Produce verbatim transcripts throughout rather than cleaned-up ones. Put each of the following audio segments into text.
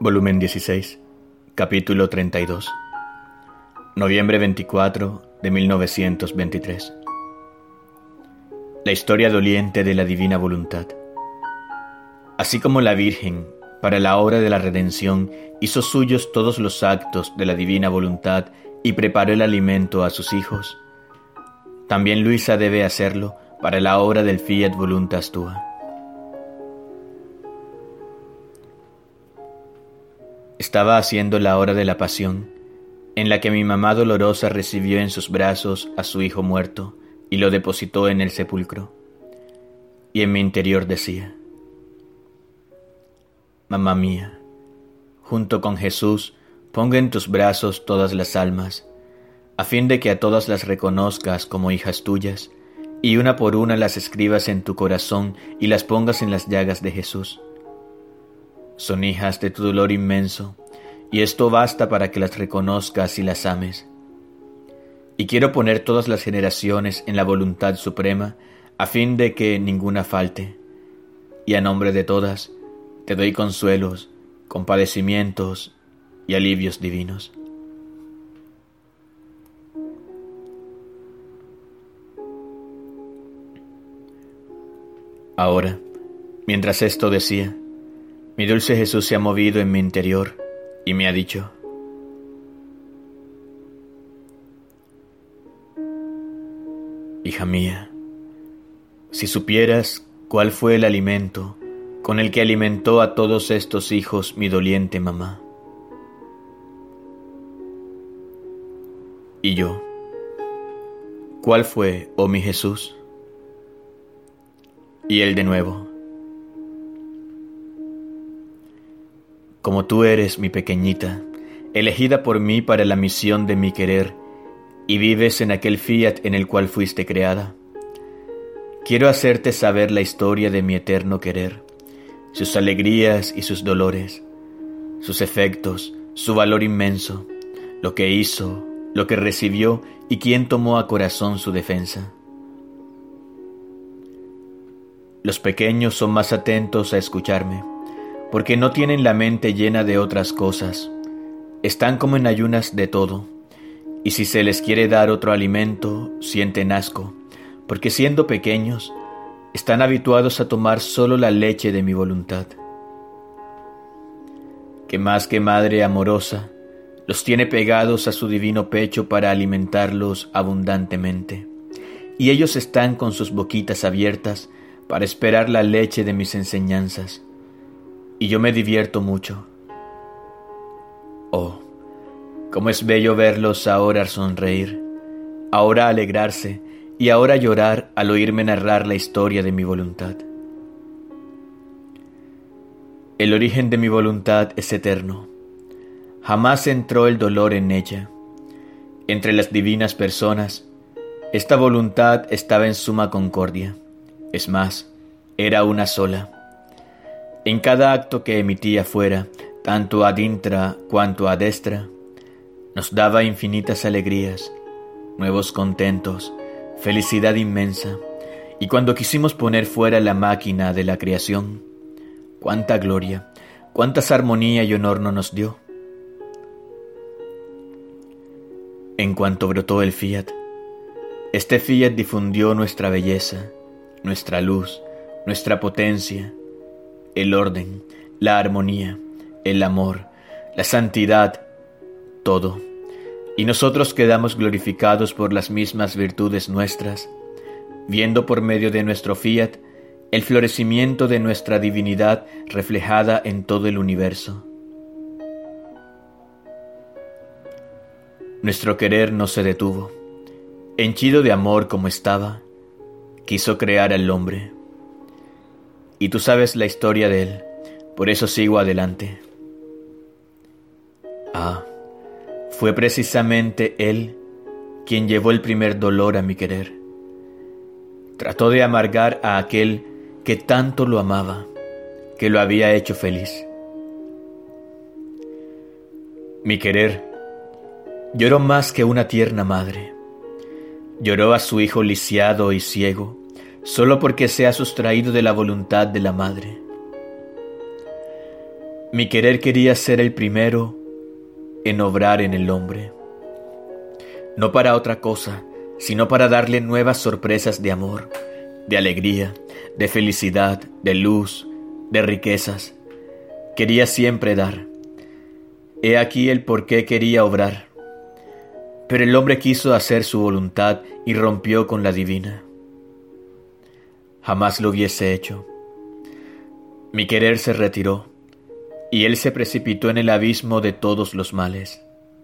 Volumen dieciséis, capítulo treinta y dos. Noviembre veinticuatro de mil novecientos veintitrés. La historia doliente de la divina voluntad. Así como la Virgen, para la obra de la redención, hizo suyos todos los actos de la divina voluntad y preparó el alimento a sus hijos, también Luisa debe hacerlo para la obra del Fiat Voluntas Tua. Estaba haciendo la hora de la pasión, en la que mi mamá dolorosa recibió en sus brazos a su hijo muerto y lo depositó en el sepulcro. Y en mi interior decía: Mamá mía, junto con Jesús, ponga en tus brazos todas las almas, a fin de que a todas las reconozcas como hijas tuyas, y una por una las escribas en tu corazón y las pongas en las llagas de Jesús. Son hijas de tu dolor inmenso, y esto basta para que las reconozcas y las ames. Y quiero poner todas las generaciones en la voluntad suprema, a fin de que ninguna falte, y a nombre de todas te doy consuelos, compadecimientos y alivios divinos. Ahora, mientras esto decía, mi dulce Jesús se ha movido en mi interior y me ha dicho: Hija mía, si supieras cuál fue el alimento con el que alimentó a todos estos hijos mi doliente mamá. Y yo, ¿cuál fue, oh mi Jesús? Y él de nuevo: Como tú eres mi pequeñita, elegida por mí para la misión de mi querer, y vives en aquel fiat en el cual fuiste creada, quiero hacerte saber la historia de mi eterno querer, sus alegrías y sus dolores, sus efectos, su valor inmenso, lo que hizo, lo que recibió y quién tomó a corazón su defensa. Los pequeños son más atentos a escucharme, porque no tienen la mente llena de otras cosas, están como en ayunas de todo, y si se les quiere dar otro alimento, sienten asco, porque siendo pequeños, están habituados a tomar solo la leche de mi voluntad, que más que madre amorosa, los tiene pegados a su divino pecho para alimentarlos abundantemente, y ellos están con sus boquitas abiertas para esperar la leche de mis enseñanzas, y yo me divierto mucho. Oh, cómo es bello verlos ahora sonreír, ahora alegrarse y ahora llorar al oírme narrar la historia de mi voluntad. El origen de mi voluntad es eterno. Jamás entró el dolor en ella. Entre las divinas personas, esta voluntad estaba en suma concordia. Es más, era una sola. En cada acto que emitía fuera, tanto ad intra cuanto ad extra, nos daba infinitas alegrías, nuevos contentos, felicidad inmensa, y cuando quisimos poner fuera la máquina de la creación, cuánta gloria, cuántas armonía y honor no nos dio. En cuanto brotó el fiat, este fiat difundió nuestra belleza, nuestra luz, nuestra potencia, el orden, la armonía, el amor, la santidad, todo, y nosotros quedamos glorificados por las mismas virtudes nuestras, viendo por medio de nuestro fiat el florecimiento de nuestra divinidad reflejada en todo el universo. Nuestro querer no se detuvo. Henchido de amor como estaba, quiso crear al hombre. Y tú sabes la historia de él, por eso sigo adelante. Ah, fue precisamente él quien llevó el primer dolor a mi querer. Trató de amargar a aquel que tanto lo amaba, que lo había hecho feliz. Mi querer lloró más que una tierna madre. Lloró a su hijo lisiado y ciego, solo porque se ha sustraído de la voluntad de la madre. Mi querer quería ser el primero en obrar en el hombre, no para otra cosa, sino para darle nuevas sorpresas de amor, de alegría, de felicidad, de luz, de riquezas. Quería siempre dar. He aquí el por qué quería obrar. Pero el hombre quiso hacer su voluntad y rompió con la divina. Jamás lo hubiese hecho. Mi querer se retiró, y él se precipitó en el abismo de todos los males.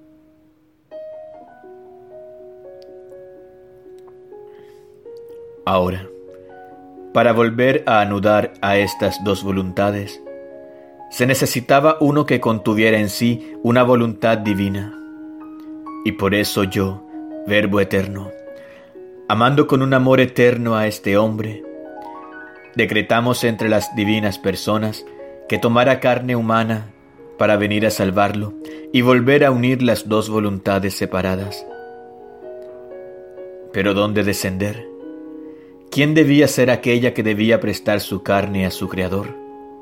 Ahora, para volver a anudar a estas dos voluntades, se necesitaba uno que contuviera en sí una voluntad divina. Y por eso yo, Verbo eterno, amando con un amor eterno a este hombre, decretamos entre las divinas personas que tomara carne humana para venir a salvarlo y volver a unir las dos voluntades separadas. Pero ¿dónde descender? ¿Quién debía ser aquella que debía prestar su carne a su Creador?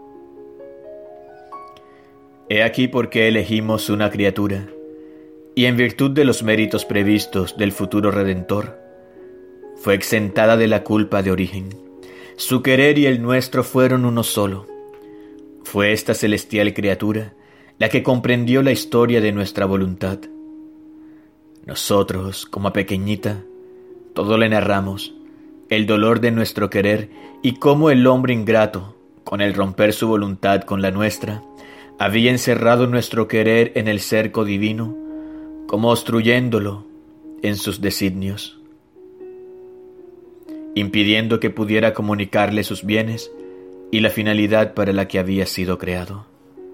He aquí por qué elegimos una criatura, y en virtud de los méritos previstos del futuro Redentor, fue exentada de la culpa de origen. Su querer y el nuestro fueron uno solo. Fue esta celestial criatura la que comprendió la historia de nuestra voluntad. Nosotros, como pequeñita, todo le narramos, el dolor de nuestro querer y cómo el hombre ingrato, con el romper su voluntad con la nuestra, había encerrado nuestro querer en el cerco divino, como obstruyéndolo en sus designios, impidiendo que pudiera comunicarle sus bienes y la finalidad para la que había sido creado.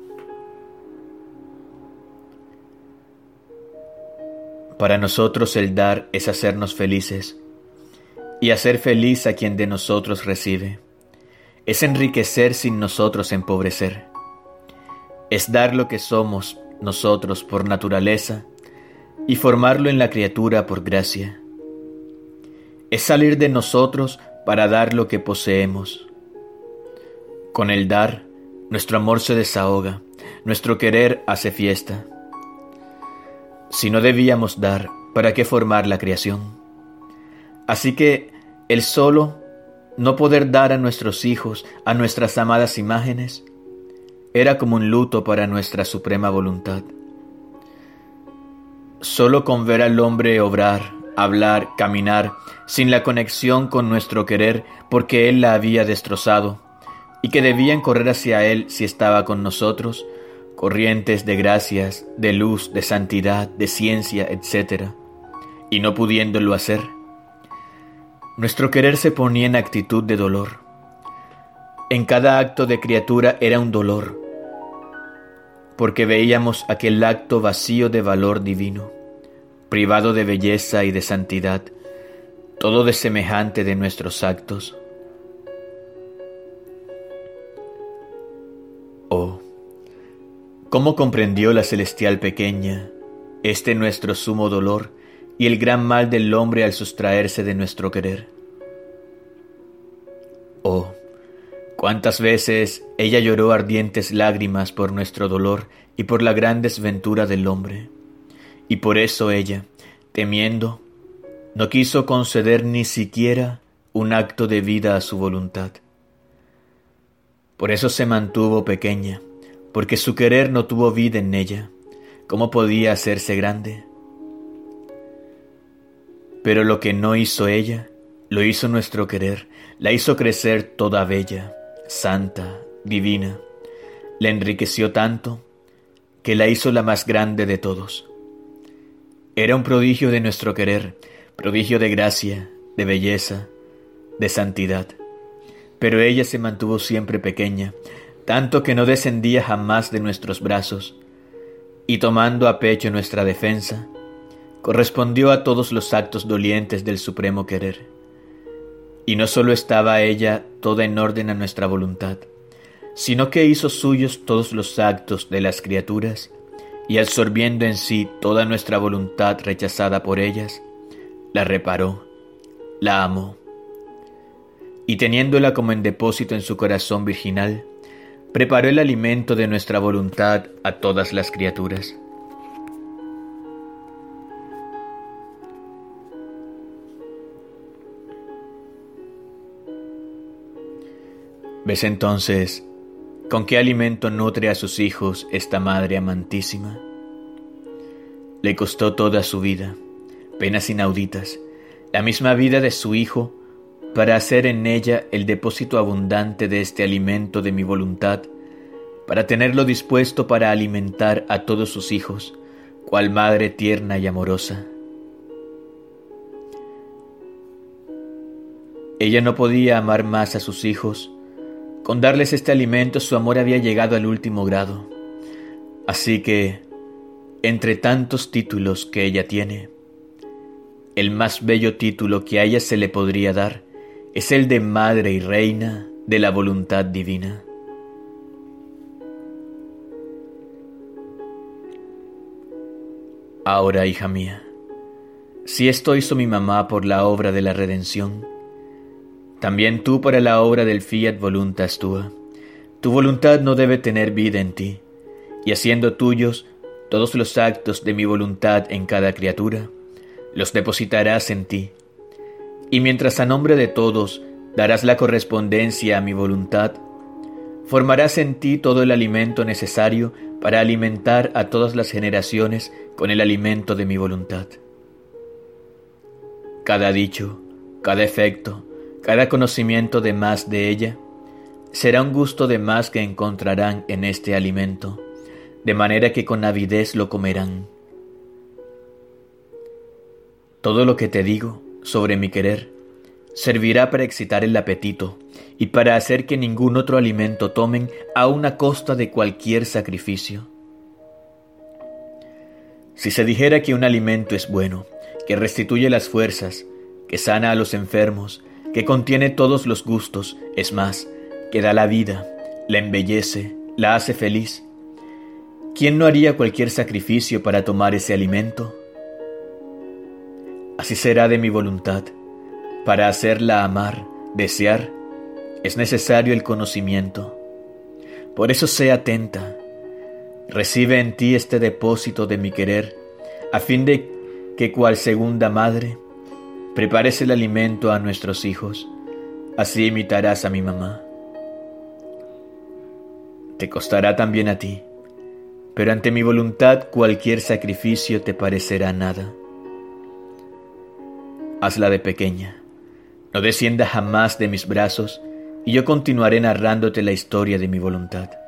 Para nosotros el dar es hacernos felices, y hacer feliz a quien de nosotros recibe. Es enriquecer sin nosotros empobrecer. Es dar lo que somos nosotros por naturaleza y formarlo en la criatura por gracia. Es salir de nosotros para dar lo que poseemos. Con el dar, nuestro amor se desahoga, nuestro querer hace fiesta. Si no debíamos dar, ¿para qué formar la creación? Así que el solo no poder dar a nuestros hijos, a nuestras amadas imágenes, era como un luto para nuestra suprema voluntad. Solo con ver al hombre obrar, hablar, caminar, sin la conexión con nuestro querer, porque él la había destrozado, y que debían correr hacia él si estaba con nosotros, corrientes de gracias, de luz, de santidad, de ciencia, etcétera, y no pudiéndolo hacer, nuestro querer se ponía en actitud de dolor. En cada acto de criatura era un dolor, porque veíamos aquel acto vacío de valor divino, privado de belleza y de santidad, todo desemejante de nuestros actos. Oh, cómo comprendió la celestial pequeña este nuestro sumo dolor y el gran mal del hombre al sustraerse de nuestro querer. Oh, cuántas veces ella lloró ardientes lágrimas por nuestro dolor y por la gran desventura del hombre, y por eso ella, temiendo, no quiso conceder ni siquiera un acto de vida a su voluntad. Por eso se mantuvo pequeña, porque su querer no tuvo vida en ella. ¿Cómo podía hacerse grande? Pero lo que no hizo ella, lo hizo nuestro querer, la hizo crecer toda bella, santa, divina, la enriqueció tanto que la hizo la más grande de todos. Era un prodigio de nuestro querer, prodigio de gracia, de belleza, de santidad. Pero ella se mantuvo siempre pequeña, tanto que no descendía jamás de nuestros brazos, y tomando a pecho nuestra defensa, correspondió a todos los actos dolientes del supremo querer. Y no solo estaba ella toda en orden a nuestra voluntad, sino que hizo suyos todos los actos de las criaturas, y absorbiendo en sí toda nuestra voluntad rechazada por ellas, la reparó, la amó, y teniéndola como en depósito en su corazón virginal, preparó el alimento de nuestra voluntad a todas las criaturas. ¿Ves entonces con qué alimento nutre a sus hijos esta madre amantísima? Le costó toda su vida, penas inauditas, la misma vida de su hijo, para hacer en ella el depósito abundante de este alimento de mi voluntad, para tenerlo dispuesto para alimentar a todos sus hijos, cual madre tierna y amorosa. Ella no podía amar más a sus hijos. Con darles este alimento su amor había llegado al último grado. Así que, entre tantos títulos que ella tiene, el más bello título que a ella se le podría dar es el de Madre y Reina de la voluntad divina. Ahora, hija mía, si esto hizo mi mamá por la obra de la redención, también tú para la obra del fiat voluntas tua. Tu voluntad no debe tener vida en ti, y haciendo tuyos todos los actos de mi voluntad en cada criatura, los depositarás en ti. Y mientras a nombre de todos darás la correspondencia a mi voluntad, formarás en ti todo el alimento necesario para alimentar a todas las generaciones con el alimento de mi voluntad. Cada dicho, cada efecto, cada conocimiento de más de ella, será un gusto de más que encontrarán en este alimento, de manera que con avidez lo comerán. Todo lo que te digo sobre mi querer servirá para excitar el apetito y para hacer que ningún otro alimento tomen aun a costa de cualquier sacrificio. Si se dijera que un alimento es bueno, que restituye las fuerzas, que sana a los enfermos, que contiene todos los gustos, es más, que da la vida, la embellece, la hace feliz, ¿quién no haría cualquier sacrificio para tomar ese alimento? Así será de mi voluntad. Para hacerla amar, desear, es necesario el conocimiento. Por eso sé atenta. Recibe en ti este depósito de mi querer, a fin de que cual segunda madre, prepares el alimento a nuestros hijos. Así imitarás a mi mamá. Te costará también a ti, pero ante mi voluntad cualquier sacrificio te parecerá nada. Hazla de pequeña, no descienda jamás de mis brazos, y yo continuaré narrándote la historia de mi voluntad.